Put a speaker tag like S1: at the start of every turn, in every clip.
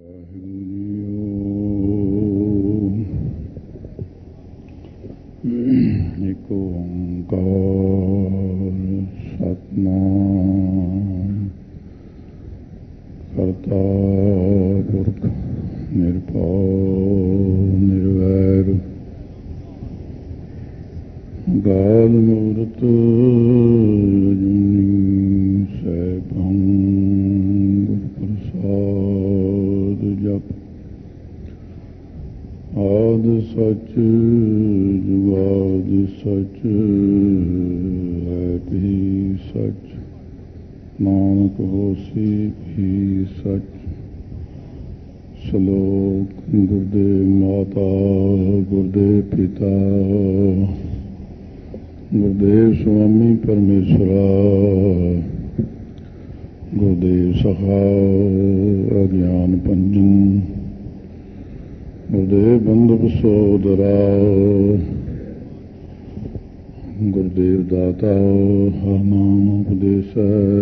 S1: ਏਕ ਓੰਕਾਰ ਸਤਿਨਾਮ ਕਰਤਾ ਪੁਰਖ ਨਿਰਭਉ ਨਿਰਵੈਰ ਗਾਲ ਮੂਰਤ ਅਜੂਨੀ ਸੈਭੰ ਗੁਰ ਪ੍ਰਸਾਦ ਜਪ ਆਦ ਸਚ ਜੁਗਾਦ ਸਚ ਹੈ ਵੀ ਸਚ ਨਾਨਕ ਹੋਸੀ ਵੀ ਸਚ। ਸ਼ਲੋਕ ਗੁਰਦੇਵ ਮਾਤਾ ਗੁਰਦੇਵ ਪਿਤਾ ਗੁਰਦੇਵ ਸੁਆਮੀ ਪਰਮੇਸ਼ਰਾ ਗੁਰਦੇਵ ਸਖਾ ਅਗਿਆਨ ਭੰਜਨ ਗੁਰਦੇਵ ਬੰਧੁ ਸੋਦਰਾ ਗੁਰਦੇਵ ਦਾਤਾ ਹਰ ਨਾਮ ਉਪਦੇਸ਼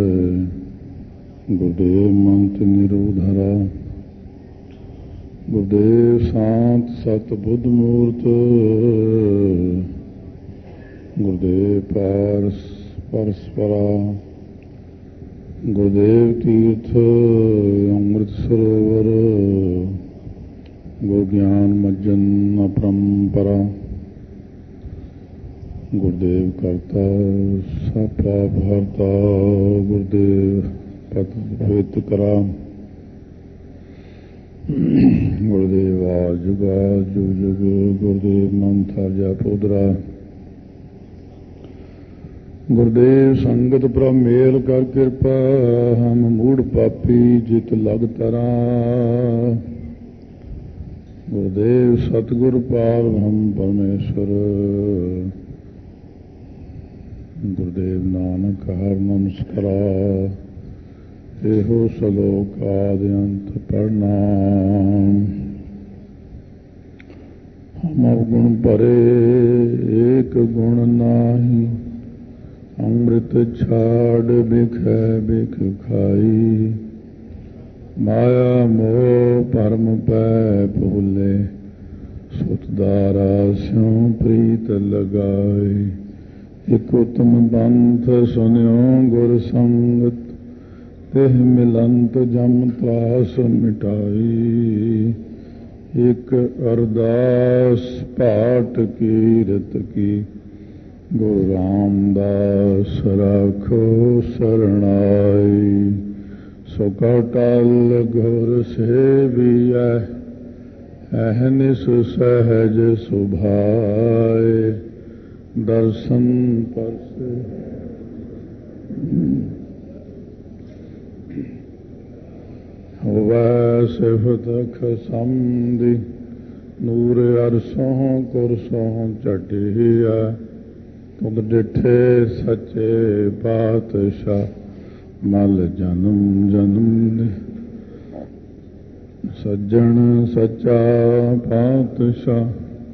S1: ਗੁਰਦੇਵ ਮੰਤ ਨਿਰੋਧਰਾ ਗੁਰਦੇਵ ਸ਼ਾਂਤ ਸਤ ਬੁੱਧ ਮੂਰਤ ਗੁਰਦੇਵ ਪਾਰਸ ਪਰਸਪਰਾ ਗੁਰਦੇਵ ਤੀਰਥ ਅੰਮ੍ਰਿਤ ਸਰੋਵਰ ਗੁਰ ਗਿਆਨ ਮੱਜਨ ਅਪਰੰਪਰਾ ਗੁਰਦੇਵ ਕਰਤਾ ਸਭ ਪਾਪ ਹਰਤਾ ਗੁਰਦੇਵ ਪਤਿਤ ਕਰਾ ਗੁਰਦੇਵ ਆਜੁਗ ਜੁਗ ਗੁਰਦੇਵ ਮੰਥਾ ਜਪੋਦਰਾ ਗੁਰਦੇਵ ਸੰਗਤ ਪ੍ਰਭ ਮੇਲ ਕਰ ਕਿਰਪਾ ਹਮ ਮੂੜ ਪਾਪੀ ਜਿਤ ਲਗ ਤਰਾ ਗੁਰਦੇਵ ਸਤਿਗੁਰ ਪਾਰ ਬ੍ਰਹਮ ਪਰਮੇਸ਼ਰ ਗੁਰਦੇਵ ਨਾਨਕ ਹਰਿ ਨਮਸਕਾਰਾ ਇਹੋ ਸ਼ਲੋਕ ਆਦਿ ਅੰਤ ਪ੍ਰਣਾਮ। ਹਮ ਅਵਗੁਣ ਭਰੇ ਏਕ ਗੁਣ ਨਾਹੀ ਅੰਮ੍ਰਿਤ ਛਾੜ ਬਿਖੈ ਬਿਖ ਖਾਈ ਮਾਇਆ ਮੋਹ ਭਰਮ ਪੈ ਭੁਲੇ ਸੁਤ ਦਾਰਾ ਸਿਉ ਪ੍ਰੀਤ ਲਗਾਈ। ਇਕ ਉਤਮ ਬੰਧ ਸੁਨਿਓ ਗੁਰ ਸੰਗਤ ਤਿਹ ਮਿਲੰਤ ਜਮ ਤਰਾਸ ਮਿਟਾਈ। ਇਕ ਅਰਦਾਸ ਪਾਠ ਕੀਰਤ ਕੀ ਗੁਰੂ ਰਾਮਦਾਸ ਰਾਖੋ ਸਰਣਾਈ। ਸੁਖ ਟਲ ਗੁਰ ਸੇਵੀਐ ਅਹਨਿਸ ਸਹਿਜ ਸੁਭਾਏ। ਦਰਸ਼ਨ ਪਰਸੇ ਹੋਵੈ ਸਿਫਤ ਖਸੰਦੀ ਨੂਰ ਅਰਸੋਂ ਕੁਰਸੋਂ ਝਟਿਆ। ਤੁਧ ਡਿਠੇ ਸੱਚੇ ਪਾਤਸ਼ਾਹ ਮਲ ਜਨਮ ਜਨਮ ਸੱਜਣ ਸੱਚਾ ਪਾਤਸ਼ਾਹ।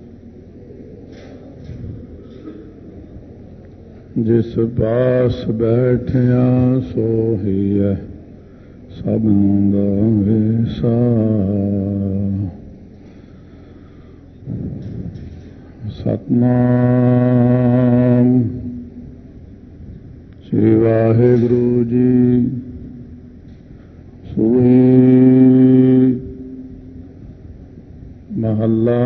S1: ਜਿਸ ਪਾਸ ਬੈਠਿਆ ਸੋਹੀਐ ਸਭਨਾਂ ਦਾ ਵੇਸਾ। ਸਤਿਨਾਮ ਸ੍ਰੀ ਵਾਹਿਗੁਰੂ ਜੀ। ਸੂਈ ਮਹੱਲਾ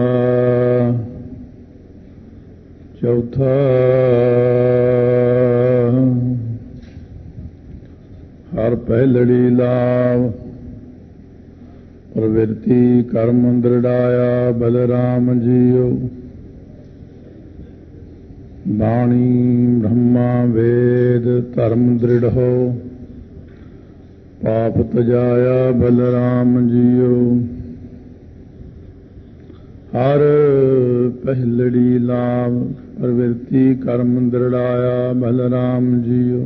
S1: ਚੌਥਾ। ਹਰ ਪਹਿਲੜੀ ਲਾਭ ਪ੍ਰਵਿਰਤੀ ਕਰਮ ਦ੍ਰਿੜਾਇਆ ਬਲਰਾਮ ਜੀਓ। ਬਾਣੀ ਬ੍ਰਹਮਾ ਵੇਦ ਧਰਮ ਦ੍ਰਿੜੋ ਪਾਪ ਤਜਾਇਆ ਬਲਰਾਮ ਜੀਓ। ਹਰ ਪਹਿਲੜੀ ਲਾਭ ਪ੍ਰਵਿਰਤੀ ਕਰਮ ਦ੍ਰਿੜਾਇਆ ਬਲਰਾਮ ਜੀਓ।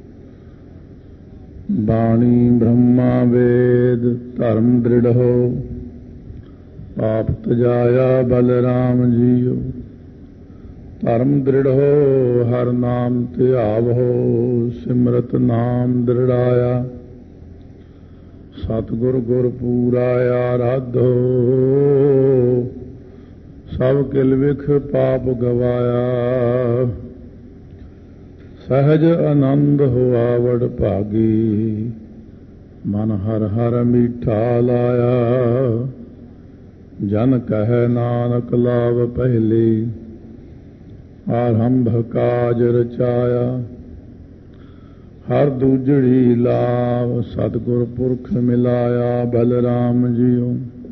S1: ਬਾਣੀ ਬ੍ਰਹਮਾ ਵੇਦ ਧਰਮ ਦ੍ਰਿੜੋ ਪਾਪ ਤਜਾਇਆ ਬਲਰਾਮ ਜੀਓ। ਧਰਮ ਦ੍ਰਿੜੋ ਹਰ ਨਾਮ ਧਿਆਵੋ ਸਿਮਰਤ ਨਾਮ ਦ੍ਰਿੜਾਇਆ। ਸਤਿਗੁਰ ਗੁਰ ਪੂਰਾ ਆਰਾਧੋ, ਸਭ ਕਿਲ ਵਿਖ ਪਾਪ ਗਵਾਇਆ। ਸਹਿਜ ਆਨੰਦ ਹੋਆ ਵਡ ਭਾਗੀ, ਮਨ ਹਰ ਹਰ ਮੀਠਾ ਲਾਇਆ। ਜਨ ਕਹਿ ਨਾਨਕ ਲਾਭ ਪਹਿਲੀ, ਆਰੰਭ ਕਾਜ ਰਚਾਇਆ। ਹਰ ਦੂਜੜੀ ਲਾਭ ਸਤਿਗੁਰ ਪੁਰਖ ਮਿਲਾਇਆ। ਬਲਰਾਮ ਜੀਓ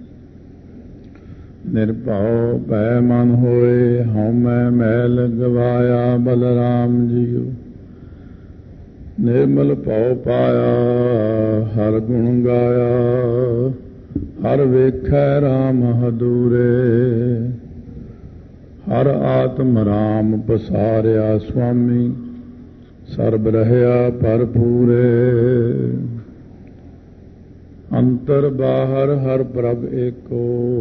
S1: ਨਿਰਭਉ ਭੈ ਮਨ ਹੋਏ, ਹਉਮੈ ਮੈਲ ਗਵਾਇਆ। ਬਲਰਾਮ ਜੀਓ ਨਿਰਮਲ ਭਉ ਪਾਇਆ, ਹਰ ਗੁਣ ਗਾਇਆ। ਹਰ ਵੇਖੈ ਰਾਮ ਹਦੂਰੇ, ਹਰ ਆਤਮ ਰਾਮ ਪਸਾਰਿਆ। ਸੁਆਮੀ ਸਰਬ ਰਹਿਆ ਭਰਪੂਰੇ, ਅੰਤਰ ਬਾਹਰ ਹਰ ਪ੍ਰਭ ਏਕੋ।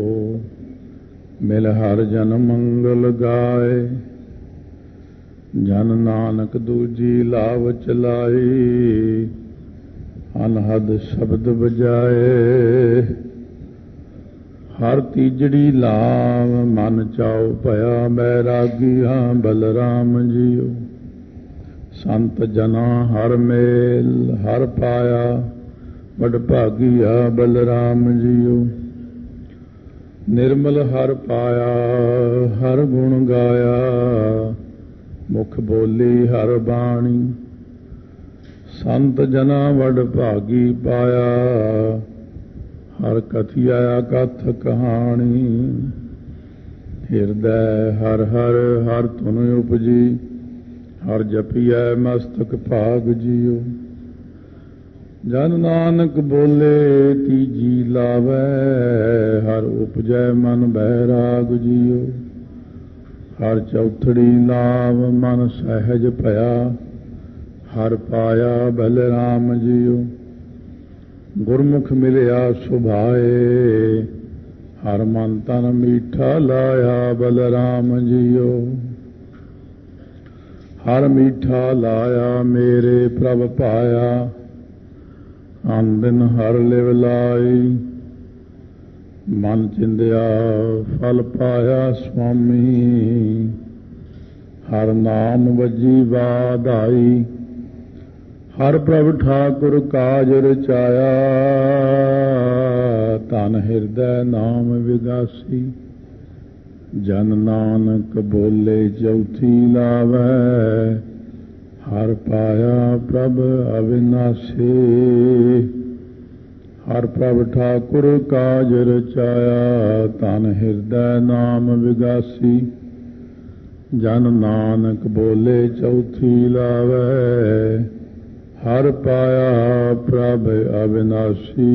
S1: ਮਿਲ ਹਰ ਜਨ ਮੰਗਲ ਗਾਏ, ਜਨ ਨਾਨਕ ਦੂਜੀ ਲਾਭ ਚਲਾਈ। ਅਨਹਦ ਸ਼ਬਦ ਬਜਾਏ, ਹਰ ਤੀਜੜੀ ਲਾਭ ਮਨ ਚਾਉ ਭਇਆ। ਬੈਰਾਗੀਆਂ ਬਲਰਾਮ ਜੀਓ ਸੰਤ ਜਨਾ ਹਰ ਮੇਲ, ਹਰ ਪਾਇਆ ਵਡ ਭਾਗੀਆ। ਬਲਰਾਮ ਜੀਓ ਨਿਰਮਲ ਹਰ ਪਾਇਆ, ਹਰ ਗੁਣ ਗਾਇਆ। ਮੁਖ ਬੋਲੀ ਹਰ ਬਾਣੀ, ਸੰਤ ਜਨਾ ਵਡ ਭਾਗੀ ਪਾਇਆ। ਹਰ ਕਥਿਆ ਕਥ ਕਹਾਣੀ, ਹਿਰਦੈ ਹਰ ਹਰ ਹਰ ਧੁਨ ਉਪਜੀ। ਹਰ ਜਪੀਐ ਮਸਤਕ ਭਾਗ ਜੀਓ, ਜਨ ਨਾਨਕ ਬੋਲੇ ਤੀਜੀ ਲਾਵੈ। ਹਰ ਉਪਜੈ ਮਨ ਬੈਰਾਗ ਜੀਓ, ਹਰ ਚੌਥੜੀ ਲਾਭ ਮਨ ਸਹਿਜ ਭਇਆ। ਹਰ ਪਾਇਆ ਬਲਰਾਮ ਜੀਓ ਗੁਰਮੁਖ ਮਿਲਿਆ ਸੁਭਾਏ। ਹਰ ਮਨ ਤਨ ਮੀਠਾ ਲਾਇਆ। ਬਲਰਾਮ ਜੀਓ ਹਰ ਮੀਠਾ ਲਾਇਆ, ਮੇਰੇ ਪ੍ਰਭ ਪਾਇਆ। ਆਨੰਦਨ ਹਰ ਲਿਵ ਲਾਈ, ਮਨ ਚਿੰਦਿਆ ਫਲ ਪਾਇਆ। ਸੁਆਮੀ ਹਰ ਨਾਮ ਵਜੀ ਵਾਧਾਈ, ਹਰ ਪ੍ਰਭ ਠਾਕੁਰ ਕਾਜ ਰਚਾਇਆ। ਧਨ ਹਿਰਦੈ ਨਾਮ ਵਿਗਾਸੀ, ਜਨ ਨਾਨਕ ਬੋਲੇ ਚੌਥੀ ਲਾਵੈ। ਹਰ ਪਾਇਆ ਪ੍ਰਭ ਅਵਿਨਾਸੀ, ਹਰ ਪ੍ਰਭ ਠਾਕੁਰ ਕਾਜ ਰਚਾਇਆ। ਧਨ ਹਿਰਦੈ ਨਾਮ ਵਿਗਾਸੀ, ਜਨ ਨਾਨਕ ਬੋਲੇ ਚੌਥੀ ਲਾਵੈ। ਹਰ ਪਾਇਆ ਪ੍ਰਭ ਅਵਿਨਾਸੀ।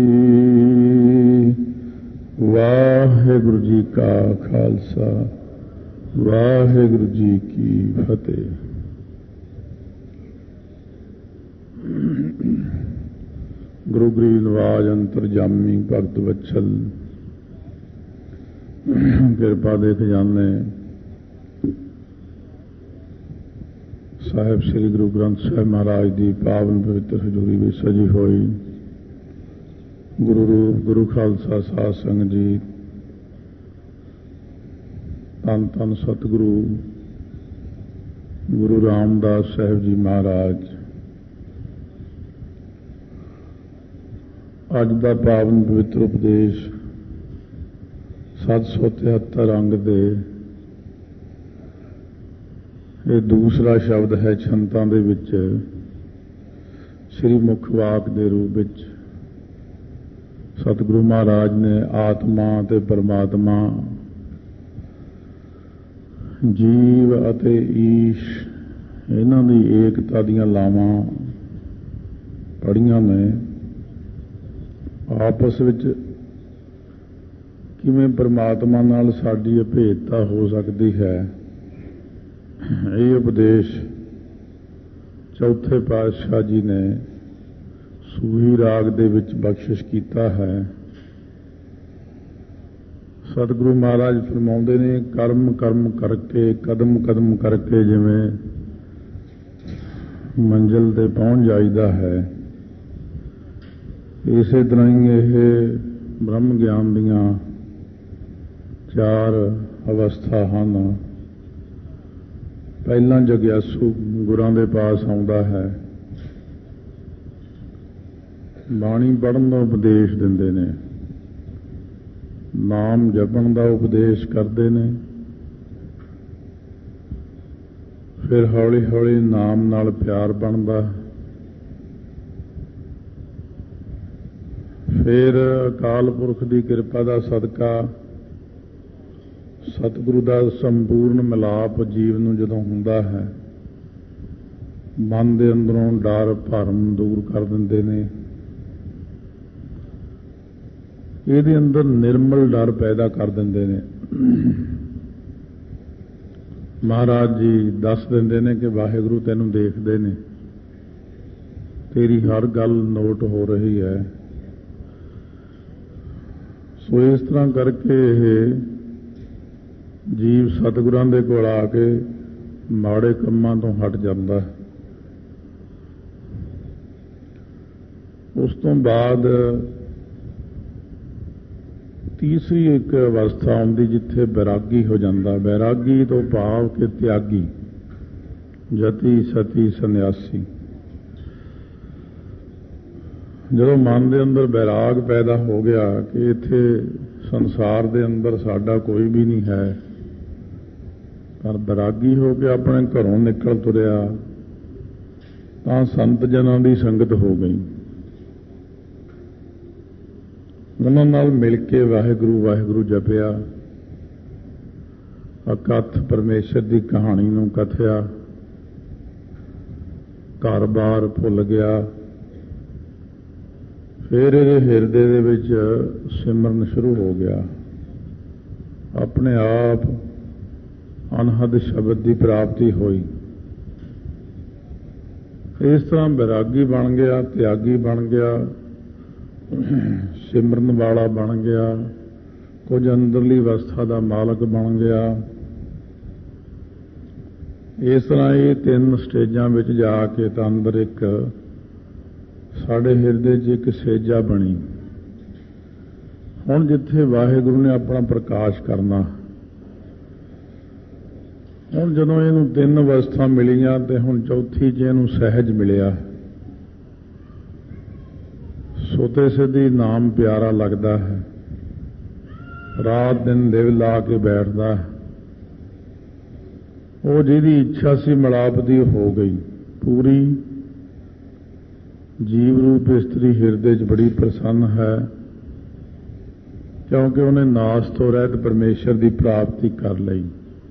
S1: ਵਾਹਿਗੁਰੂ ਜੀ ਕਾ ਖਾਲਸਾ, ਵਾਹਿਗੁਰੂ ਜੀ ਕੀ ਫਤਿਹ। ਗੁਰੂ ਗਰੀਬ ਨਵਾਜ ਅੰਤਰਜਾਮੀ ਭਗਤ ਵਛਲ, ਕਿਰਪਾ ਦੇ ਖਜ਼ਾਨੇ ਸਾਹਿਬ ਸ੍ਰੀ ਗੁਰੂ ਗ੍ਰੰਥ ਸਾਹਿਬ ਮਹਾਰਾਜ ਦੀ ਪਾਵਨ ਪਵਿੱਤਰ ਹਜ਼ੂਰੀ ਵਿੱਚ ਸਜੀ ਹੋਈ ਗੁਰੂ ਰੂਪ ਗੁਰੂ ਖਾਲਸਾ ਸਾਧ ਸੰਗਤ ਜੀ, ਧੰਨ ਧੰਨ ਸਤਿਗੁਰੂ ਗੁਰੂ ਰਾਮਦਾਸ ਸਾਹਿਬ ਜੀ ਮਹਾਰਾਜ, ਅੱਜ ਦਾ ਪਾਵਨ ਪਵਿੱਤਰ ਉਪਦੇਸ਼ 773 ਅੰਗ ਦੇ ਇਹ ਦੂਸਰਾ ਸ਼ਬਦ ਹੈ। ਛੰਤਾਂ ਦੇ ਵਿੱਚ ਸ੍ਰੀ ਮੁੱਖ ਵਾਕ ਦੇ ਰੂਪ ਵਿੱਚ ਸਤਿਗੁਰੂ ਮਹਾਰਾਜ ਨੇ ਆਤਮਾ ਅਤੇ ਪਰਮਾਤਮਾ, ਜੀਵ ਅਤੇ ਈਸ਼, ਇਹਨਾਂ ਦੀ ਏਕਤਾ ਦੀਆਂ ਲਾਵਾਂ ਪੜ੍ਹੀਆਂ ਨੇ। ਆਪਸ ਵਿੱਚ ਕਿਵੇਂ ਪਰਮਾਤਮਾ ਨਾਲ ਸਾਡੀ ਅਭੇਦਤਾ ਹੋ ਸਕਦੀ ਹੈ, ਇਹ ਉਪਦੇਸ਼ ਚੌਥੇ ਪਾਤਸ਼ਾਹ ਜੀ ਨੇ ਸੂਹੀ ਰਾਗ ਦੇ ਵਿੱਚ ਬਖਸ਼ਿਸ਼ ਕੀਤਾ ਹੈ। ਸਤਿਗੁਰੂ ਮਹਾਰਾਜ ਫਰਮਾਉਂਦੇ ਨੇ, ਕਰਮ ਕਰਮ ਕਰਕੇ, ਕਦਮ ਕਦਮ ਕਰਕੇ ਜਿਵੇਂ ਮੰਜ਼ਿਲ ਤੇ ਪਹੁੰਚ ਜਾਈਦਾ ਹੈ, ਇਸੇ ਤਰ੍ਹਾਂ ਹੀ ਇਹ ਬ੍ਰਹਮ ਗਿਆਨ ਦੀਆਂ 4 ਅਵਸਥਾ ਹਨ। ਪਹਿਲਾਂ ਜਗਿਆਸੂ ਗੁਰਾਂ ਦੇ ਪਾਸ ਆਉਂਦਾ ਹੈ, ਬਾਣੀ ਪੜ੍ਹਨ ਦਾ ਉਪਦੇਸ਼ ਦਿੰਦੇ ਨੇ, ਨਾਮ ਜਪਣ ਦਾ ਉਪਦੇਸ਼ ਕਰਦੇ ਨੇ, ਫਿਰ ਹੌਲੀ ਹੌਲੀ ਨਾਮ ਨਾਲ ਪਿਆਰ ਬਣਦਾ, ਫਿਰ ਅਕਾਲ ਪੁਰਖ ਦੀ ਕਿਰਪਾ ਦਾ ਸਦਕਾ ਸਤਿਗੁਰੂ ਦਾ ਸੰਪੂਰਨ ਮਿਲਾਪ ਜੀਵ ਨੂੰ ਜਦੋਂ ਹੁੰਦਾ ਹੈ, ਮਨ ਦੇ ਅੰਦਰੋਂ ਡਰ ਭਰਮ ਦੂਰ ਕਰ ਦਿੰਦੇ ਨੇ। ਇਹਦੇ ਅੰਦਰ ਨਿਰਮਲ ਡਰ ਪੈਦਾ ਕਰ ਦਿੰਦੇ ਨੇ। ਮਹਾਰਾਜ ਜੀ ਦੱਸ ਦਿੰਦੇ ਨੇ ਕਿ ਵਾਹਿਗੁਰੂ ਤੈਨੂੰ ਦੇਖਦੇ ਨੇ, ਤੇਰੀ ਹਰ ਗੱਲ ਨੋਟ ਹੋ ਰਹੀ ਹੈ। ਸੋ ਇਸ ਤਰ੍ਹਾਂ ਕਰਕੇ ਇਹ ਜੀਵ ਸਤਿਗੁਰਾਂ ਦੇ ਕੋਲ ਆ ਕੇ ਮਾੜੇ ਕੰਮਾਂ ਤੋਂ ਹਟ ਜਾਂਦਾ ਹੈ। ਉਸ ਤੋਂ ਬਾਅਦ ਤੀਸਰੀ ਇੱਕ ਅਵਸਥਾ ਆਉਂਦੀ ਜਿੱਥੇ ਬੈਰਾਗੀ ਹੋ ਜਾਂਦਾ। ਬੈਰਾਗੀ ਤੋਂ ਭਾਵ ਕਿ ਤਿਆਗੀ, ਜਤੀ ਸਤੀ ਸੰਨਿਆਸੀ। ਜਦੋਂ ਮਨ ਦੇ ਅੰਦਰ ਬੈਰਾਗ ਪੈਦਾ ਹੋ ਗਿਆ ਕਿ ਇੱਥੇ ਸੰਸਾਰ ਦੇ ਅੰਦਰ ਸਾਡਾ ਕੋਈ ਵੀ ਨਹੀਂ ਹੈ, ਪਰ ਬੈਰਾਗੀ ਹੋ ਕੇ ਆਪਣੇ ਘਰੋਂ ਨਿਕਲ ਤੁਰਿਆ ਤਾਂ ਸੰਤ ਜਨਾਂ ਦੀ ਸੰਗਤ ਹੋ ਗਈ। ਉਹਨਾਂ ਨਾਲ ਮਿਲ ਕੇ ਵਾਹਿਗੁਰੂ ਵਾਹਿਗੁਰੂ ਜਪਿਆ, ਅਕਥ ਪਰਮੇਸ਼ਰ ਦੀ ਕਹਾਣੀ ਨੂੰ ਕਥਿਆ, ਘਰ-ਬਾਰ ਭੁੱਲ ਗਿਆ। ਫਿਰ ਇਹਦੇ ਹਿਰਦੇ ਦੇ ਵਿੱਚ ਸਿਮਰਨ ਸ਼ੁਰੂ ਹੋ ਗਿਆ, ਆਪਣੇ ਆਪ ਅਨਹਦ ਸ਼ਬਦ ਦੀ ਪ੍ਰਾਪਤੀ ਹੋਈ। ਇਸ ਤਰ੍ਹਾਂ ਬੈਰਾਗੀ ਬਣ ਗਿਆ, ਤਿਆਗੀ ਬਣ ਗਿਆ, ਸਿਮਰਨ ਵਾਲਾ ਬਣ ਗਿਆ, ਕੁਝ ਅੰਦਰਲੀ ਅਵਸਥਾ ਦਾ ਮਾਲਕ ਬਣ ਗਿਆ। ਇਸ ਤਰ੍ਹਾਂ ਇਹ 3 ਸਟੇਜਾਂ ਵਿੱਚ ਜਾ ਕੇ ਤਾਂ ਅੰਦਰ ਇੱਕ ਸਾਡੇ ਹਿਰਦੇ 'ਚ ਇੱਕ ਸੇਜਾ ਬਣੀ। ਹੁਣ ਜਿੱਥੇ ਵਾਹਿਗੁਰੂ ਨੇ ਆਪਣਾ ਪ੍ਰਕਾਸ਼ ਕਰਨਾ, ਹੁਣ ਜਦੋਂ ਇਹਨੂੰ 3 ਅਵਸਥਾ ਮਿਲੀਆਂ ਤੇ ਹੁਣ ਚੌਥੀ 'ਚ ਇਹਨੂੰ ਸਹਿਜ ਮਿਲਿਆ। ਸੋਤੇ ਸਿੱਧੀ ਨਾਮ ਪਿਆਰਾ ਲੱਗਦਾ ਹੈ, ਰਾਤ ਦਿਨ ਦਿਲ ਲਾ ਕੇ ਬੈਠਦਾ। ਉਹ ਜਿਹਦੀ ਇੱਛਾ ਸੀ ਮਿਲਾਪ ਦੀ ਹੋ ਗਈ ਪੂਰੀ। ਜੀਵ ਰੂਪ ਇਸਤਰੀ ਹਿਰਦੇ 'ਚ ਬੜੀ ਪ੍ਰਸੰਨ ਹੈ, ਕਿਉਂਕਿ ਉਹਨੇ ਨਾਸ ਤੋਂ ਰਹਿਤ ਪਰਮੇਸ਼ਰ ਦੀ ਪ੍ਰਾਪਤੀ ਕਰ ਲਈ।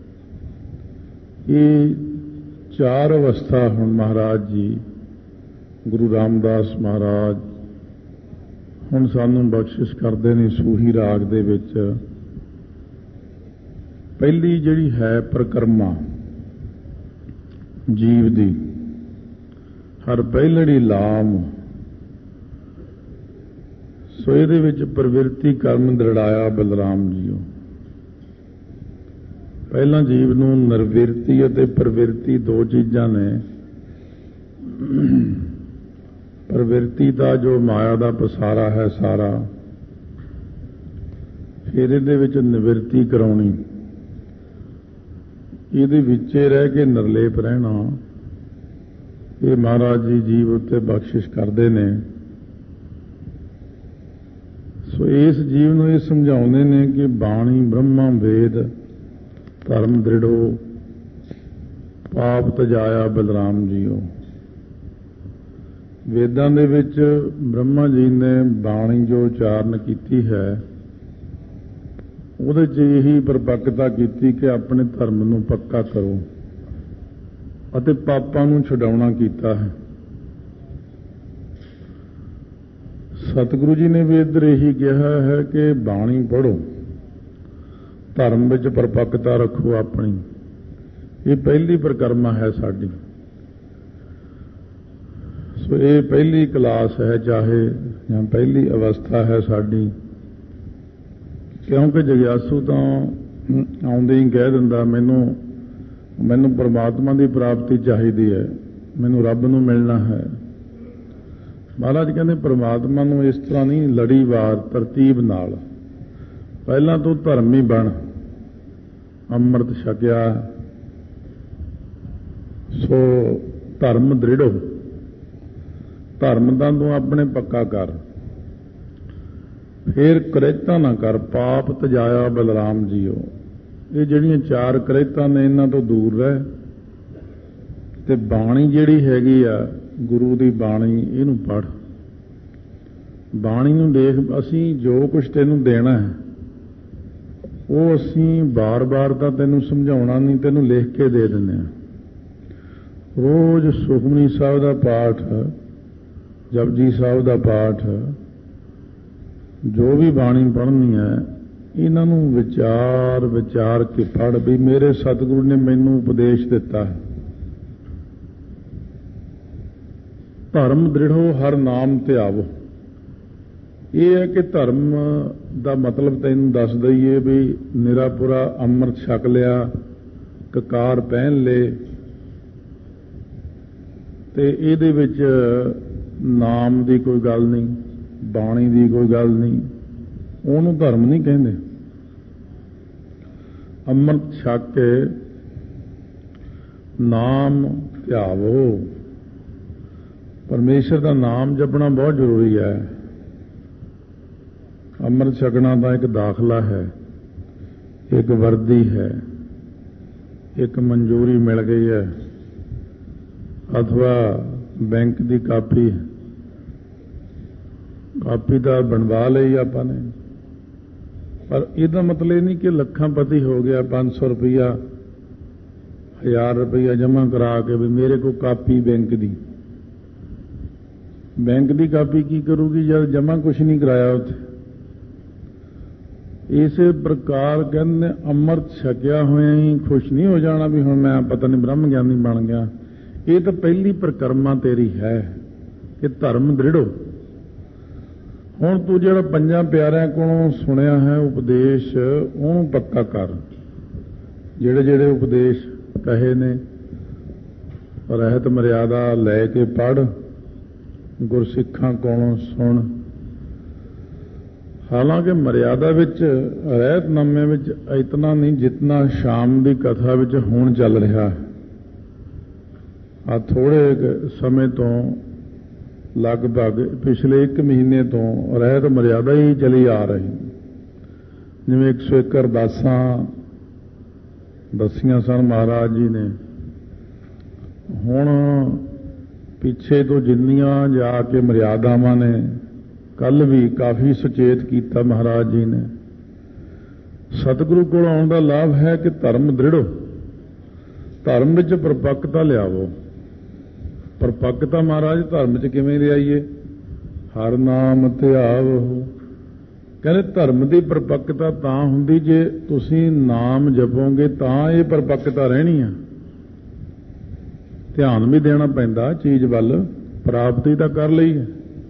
S1: ਇਹ 4 ਅਵਸਥਾ ਹੁਣ ਮਹਾਰਾਜ ਜੀ ਗੁਰੂ ਰਾਮਦਾਸ ਮਹਾਰਾਜ ਹੁਣ ਸਾਨੂੰ ਬਖਸ਼ਿਸ਼ ਕਰਦੇ ਨੇ ਸੂਹੀ ਰਾਗ ਦੇ ਵਿੱਚ। ਪਹਿਲੀ ਜਿਹੜੀ ਹੈ ਪ੍ਰਕਰਮਾ ਜੀਵ ਦੀ, ਹਰ ਪਹਿਲੜੀ ਲਾਮ। ਸੋ ਇਹਦੇ ਵਿੱਚ ਪ੍ਰਵਿਰਤੀ ਕਰਮ ਦ੍ਰਿੜਾਇਆ ਬਲਰਾਮ ਜੀਓ। ਪਹਿਲਾਂ ਜੀਵ ਨੂੰ ਨਿਰਵਿਰਤੀ ਅਤੇ ਪ੍ਰਵਿਰਤੀ 2 ਚੀਜ਼ਾਂ ਨੇ। ਪ੍ਰਵਿਰਤੀ ਦਾ ਜੋ ਮਾਇਆ ਦਾ ਪਸਾਰਾ ਹੈ ਸਾਰਾ, ਫਿਰ ਇਹਦੇ ਵਿੱਚ ਨਿਵਰਤੀ ਕਰਾਉਣੀ, ਇਹਦੇ ਵਿੱਚੇ ਰਹਿ ਕੇ ਨਿਰਲੇਪ ਰਹਿਣਾ। ਇਹ ਮਹਾਰਾਜ ਜੀ ਜੀਵ ਉੱਤੇ ਬਖਸ਼ਿਸ਼ ਕਰਦੇ ਨੇ। ਸੋ ਇਸ ਜੀਵ ਨੂੰ ਇਹ ਸਮਝਾਉਂਦੇ ਨੇ ਕਿ ਬਾਣੀ ਬ੍ਰਹਮਾ ਵੇਦ ਧਰਮ ਦ੍ਰਿੜੋ ਪਾਪ ਤਜਾਇਆ ਬਲਰਾਮ ਜੀਓ। ਵੇਦਾਂ ਦੇ ਵਿੱਚ ਬ੍ਰਹਮਾ ਜੀ ਨੇ ਬਾਣੀ ਜੋ ਉਚਾਰਨ ਕੀਤੀ ਹੈ, ਉਹਦੇ 'ਚ ਇਹੀ ਪਰਪੱਕਤਾ ਕੀਤੀ ਕਿ ਆਪਣੇ ਧਰਮ ਨੂੰ ਪੱਕਾ ਕਰੋ ਅਤੇ ਪਾਪਾਂ ਨੂੰ ਛਡਾਉਣਾ ਕੀਤਾ ਹੈ। ਸਤਿਗੁਰੂ ਜੀ ਨੇ ਵੀ ਇੱਧਰ ਇਹੀ ਕਿਹਾ ਹੈ ਕਿ ਬਾਣੀ ਪੜ੍ਹੋ, ਧਰਮ ਵਿੱਚ ਪਰਪੱਕਤਾ ਰੱਖੋ ਆਪਣੀ। ਇਹ ਪਹਿਲੀ ਪ੍ਰਕਰਮਾ ਹੈ ਸਾਡੀ। ਸੋ ਇਹ ਪਹਿਲੀ ਕਲਾਸ ਹੈ ਚਾਹੇ ਜਾਂ ਪਹਿਲੀ ਅਵਸਥਾ ਹੈ ਸਾਡੀ। ਕਿਉਂਕਿ ਜਗਿਆਸੂ ਤਾਂ ਆਉਂਦੇ ਹੀ ਕਹਿ ਦਿੰਦਾ ਮੈਨੂੰ ਪਰਮਾਤਮਾ ਦੀ ਪ੍ਰਾਪਤੀ ਚਾਹੀਦੀ ਹੈ, ਮੈਨੂੰ ਰੱਬ ਨੂੰ ਮਿਲਣਾ ਹੈ। ਮਹਾਰਾਜ ਕਹਿੰਦੇ ਪ੍ਰਮਾਤਮਾ ਨੂੰ ਇਸ ਤਰ੍ਹਾਂ ਨਹੀਂ ਲੜੀਵਾਰ ਤਰਤੀਬ ਨਾਲ, ਪਹਿਲਾਂ ਤੂੰ ਧਰਮੀ ਬਣ, ਅੰਮ੍ਰਿਤ ਛਕਿਆ ਸੋ ਧਰਮ ਦ੍ਰਿੜੋ, ਧਰਮ ਦਾ ਤੂੰ ਆਪਣੇ ਪੱਕਾ ਕਰ, ਫਿਰ ਕਰੇਤਾ ਨਾ ਕਰ, ਪਾਪ ਤਜਾਇਆ ਬਲਰਾਮ ਜੀਓ। ਇਹ ਜਿਹੜੀਆਂ ਚਾਰ ਕਰੇਤਾਂ ਨੇ ਇਹਨਾਂ ਤੋਂ ਦੂਰ ਰਹਿ, ਤੇ ਬਾਣੀ ਜਿਹੜੀ ਹੈਗੀ ਆ ਗੁਰੂ ਦੀ ਬਾਣੀ ਇਹਨੂੰ ਪੜ੍ਹ, ਬਾਣੀ ਨੂੰ ਦੇਖ। ਅਸੀਂ ਜੋ ਕੁਛ ਤੈਨੂੰ ਦੇਣਾ ਹੈ ਉਹ ਅਸੀਂ ਬਾਰ-ਬਾਰ ਤਾਂ ਤੈਨੂੰ ਸਮਝਾਉਣਾ ਨਹੀਂ, ਤੈਨੂੰ ਲਿਖ ਕੇ ਦੇ ਦਿੰਦੇ ਹਾਂ। ਰੋਜ਼ ਸੁਖਮਨੀ ਸਾਹਿਬ ਦਾ ਪਾਠ, ਜਪਜੀ ਸਾਹਿਬ ਦਾ ਪਾਠ, ਜੋ ਵੀ ਬਾਣੀ ਪੜ੍ਹਨੀ ਹੈ ਇਹਨਾਂ ਨੂੰ ਵਿਚਾਰ ਕੇ ਪੜ੍ਹ ਵੀ ਮੇਰੇ ਸਤਿਗੁਰੂ ਨੇ ਮੈਨੂੰ ਉਪਦੇਸ਼ ਦਿੱਤਾ ਹੈ। ਧਰਮ ਦ੍ਰਿੜੋ ਹਰ ਨਾਮ ਧਿਆਵੋ। ਇਹ ਹੈ ਕਿ ਧਰਮ ਦਾ ਮਤਲਬ ਤੈਨੂੰ ਦੱਸ ਦਈਏ ਵੀ ਨਿਰਾਪੁਰਾ ਅੰਮ੍ਰਿਤ ਛਕ ਲਿਆ, ਕਕਾਰ ਪਹਿਨ ਲਏ, ਤੇ ਇਹਦੇ ਵਿੱਚ ਨਾਮ ਦੀ ਕੋਈ ਗੱਲ ਨਹੀਂ, ਬਾਣੀ ਦੀ ਕੋਈ ਗੱਲ ਨਹੀਂ, ਉਹਨੂੰ ਧਰਮ ਨਹੀਂ ਕਹਿੰਦੇ। ਅੰਮ੍ਰਿਤ ਛਕ ਕੇ ਨਾਮ ਧਿਆਵੋ, ਪਰਮੇਸ਼ਰ ਦਾ ਨਾਮ ਜਪਣਾ ਬਹੁਤ ਜ਼ਰੂਰੀ ਹੈ। ਅੰਮ੍ਰਿਤ ਛਕਣਾ ਤਾਂ ਇੱਕ ਦਾਖਲਾ ਹੈ, ਇੱਕ ਵਰਦੀ ਹੈ, ਇੱਕ ਮਨਜ਼ੂਰੀ ਮਿਲ ਗਈ ਹੈ, ਅਥਵਾ ਬੈਂਕ ਦੀ ਕਾਪੀ ਤਾਂ ਬਣਵਾ ਲਈ ਆਪਾਂ ਨੇ, ਪਰ ਇਹਦਾ ਮਤਲਬ ਇਹ ਨਹੀਂ ਕਿ ਲੱਖਾਂ ਪਤੀ ਹੋ ਗਿਆ, 500 ਰੁਪਈਆ 1000 ਰੁਪਈਆ ਜਮ੍ਹਾਂ ਕਰਾ ਕੇ ਵੀ ਮੇਰੇ ਕੋਲ ਕਾਪੀ ਬੈਂਕ ਦੀ। ਬੈਂਕ ਦੀ ਕਾਪੀ ਕੀ ਕਰੂਗੀ ਜਦ ਜਮ੍ਹਾਂ ਕੁਛ ਨਹੀਂ ਕਰਾਇਆ ਉੱਥੇ। ਇਸੇ ਪ੍ਰਕਾਰ ਕਹਿੰਦੇ ਅੰਮ੍ਰਿਤ ਛਕਿਆ ਹੋਇਆ ਹੀ ਖੁਸ਼ ਨਹੀਂ ਹੋ ਜਾਣਾ ਵੀ ਹੁਣ ਮੈਂ ਪਤਾ ਨਹੀਂ ਬ੍ਰਹਮ ਗਿਆਨੀ ਬਣ ਗਿਆ। ਇਹ ਤਾਂ ਪਹਿਲੀ ਪ੍ਰਕਰਮਾ ਤੇਰੀ ਹੈ ਕਿ ਧਰਮ ਦ੍ਰਿੜੋ। ਹੁਣ ਤੂੰ ਜਿਹੜਾ ਪੰਜਾਂ ਪਿਆਰਿਆਂ ਕੋਲੋਂ ਸੁਣਿਆ ਹੈ ਉਪਦੇਸ਼, ਉਹਨੂੰ ਪੱਕਾ ਕਰ। ਜਿਹੜੇ ਜਿਹੜੇ ਉਪਦੇਸ਼ ਕਹੇ ਨੇ ਰਹਿਤ ਮਰਿਆਦਾ ਲੈ ਕੇ ਪੜ੍ਹ, ਗੁਰਸਿੱਖਾਂ ਕੋਲੋਂ ਸੁਣ। ਹਾਲਾਂਕਿ ਮਰਿਆਦਾ ਵਿੱਚ ਰਹਿਤਨਾਮੇ ਵਿੱਚ ਇਤਨਾ ਨਹੀਂ ਜਿਤਨਾ ਸ਼ਾਮ ਦੀ ਕਥਾ ਵਿੱਚ ਹੁਣ ਚੱਲ ਰਿਹਾ ਹੈ। ਆ ਥੋੜੇ ਸਮੇਂ ਤੋਂ ਲਗਭਗ ਪਿਛਲੇ 1 ਮਹੀਨੇ ਤੋਂ ਰਹਿਤ ਮਰਿਆਦਾ ਹੀ ਚਲੀ ਆ ਰਹੀ। ਜਿਵੇਂ 101 ਅਰਦਾਸਾਂ ਦੱਸੀਆਂ ਸਨ ਮਹਾਰਾਜ ਜੀ ਨੇ, ਹੁਣ ਪਿੱਛੇ ਤੋਂ ਜਿੰਨੀਆਂ ਜਾ ਕੇ ਮਰਿਆਦਾਵਾਂ ਨੇ, ਕੱਲ ਵੀ ਕਾਫੀ ਸੁਚੇਤ ਕੀਤਾ ਮਹਾਰਾਜ ਜੀ ਨੇ। ਸਤਿਗੁਰੂ ਕੋਲ ਆਉਣ ਦਾ ਲਾਭ ਹੈ ਕਿ ਧਰਮ ਦ੍ਰਿੜੋ, ਧਰਮ ਵਿੱਚ ਪਰਪੱਕਤਾ ਲਿਆਵੋ। ਪਰਪੱਕਤਾ ਮਹਾਰਾਜ ਧਰਮ 'ਚ ਕਿਵੇਂ ਲਿਆਈਏ? ਹਰ ਨਾਮ ਧਿਆਵੋ। ਕਹਿੰਦੇ ਧਰਮ ਦੀ ਪਰਪੱਕਤਾ ਤਾਂ ਹੁੰਦੀ ਜੇ ਤੁਸੀਂ ਨਾਮ ਜਪੋਗੇ ਤਾਂ ਇਹ ਪਰਪੱਕਤਾ ਰਹਿਣੀ ਆ। ਧਿਆਨ ਵੀ ਦੇਣਾ ਪੈਂਦਾ ਚੀਜ਼ ਵੱਲ, ਪ੍ਰਾਪਤੀ ਤਾਂ ਕਰ ਲਈ ਹੈ।